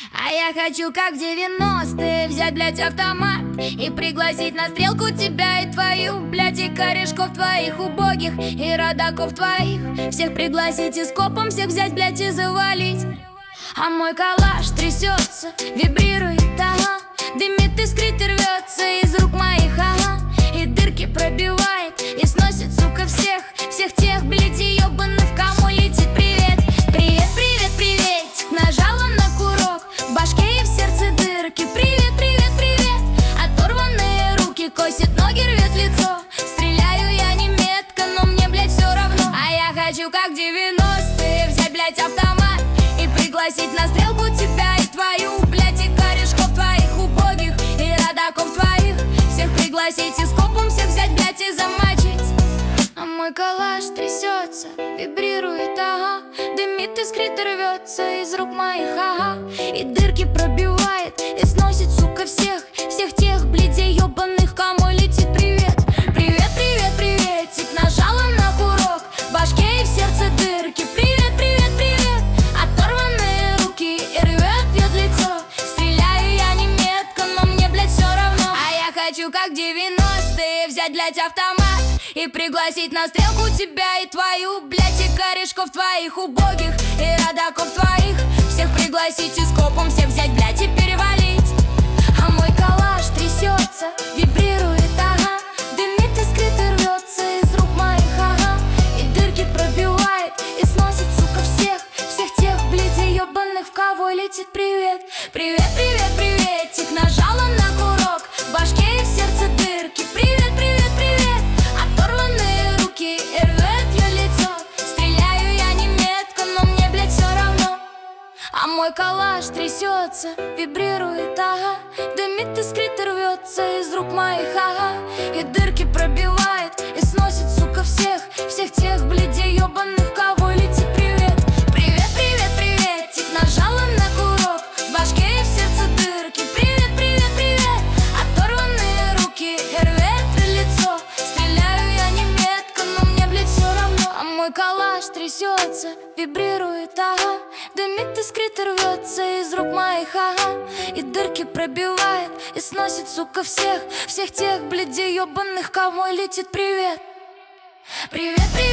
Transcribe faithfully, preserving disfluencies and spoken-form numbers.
А я хочу, как в девяностые, взять, блядь, автомат и пригласить на стрелку тебя и твою, блядь, и корешков твоих убогих, и родаков твоих. Всех пригласить и скопом всех взять, блядь, и завалить. А мой калаш трясется, вибрирует, ага. Дымит, искрит и рвется из рук моих, ага. И дырки пробивает, и сносит, сука, всех, всех тех, блядь, ебаных, кому летит привет. Привет, привет, приветик, нажала на курок, в башке и в сердце дырки. Привет, привет, привет, оторванные руки, косит ноги, рвет лицо. Стреляю я не метко, но мне, блядь, все равно. А я хочу, как в девяностые, взять, блядь, автомат и пригласить на стрелку тебя и твою, блядь, и корешков твоих убогих, и родаков твоих. Всех пригласить и скопом всех взять, блядь, и замочить. А мой калаш трясется, вибрирует, ага. Дымит, искрит и рвется из рук моих, ага. И дырки пробивает, и сносит, сука, всех, всех тех, блядей ебаных, кому летит привет. Привет, привет, приветик, нажала на курок, в башке и в сердце дырки. Привет, привет, привет, оторванные руки, и рвет, бьет лицо. Стреляю я не метко, но мне, блядь, все равно. А я хочу, как в девяностые, взять, блядь, автомат и пригласить на стрелку тебя и твою, блядь, и корешков твоих убогих, и родаков твоих. Всех пригласить и скопом всех взять, блядь, и перевалить. А мой калаш трясется, вибрирует, ага. Дымит, искрит и рвется из рук моих, ага. И дырки пробивает, и сносит, сука, всех, всех тех, блядей ебаных, в кого летит привет. Привет, привет, приветик, нажала на курок, в башке и в сердце дырки. Привет, привет, привет, оторванные руки, и рвет ее лицо. Стреляю я не метко, но мне, блядь, все равно. А мой калаш трясется, вибрирует, ага. Дымит, искрит и рвется из рук моих, ага. И дырки пробивает, и сносит, сука, всех, всех тех, блядей ебаных, в кого летит привет. Привет, привет, приветик, нажала на курок, в башке и в сердце дырки. Привет, привет, привет, оторванные руки, и рвет лицо. Стреляю я не метко, но мне, блядь, все равно. А мой калаш трясется, вибрирует, ага. Дымит, искрит и рвется из рук моих, ага. И дырки пробивает, и сносит, сука, всех, всех тех, блядей ебаных, кому летит привет. Привет, привет.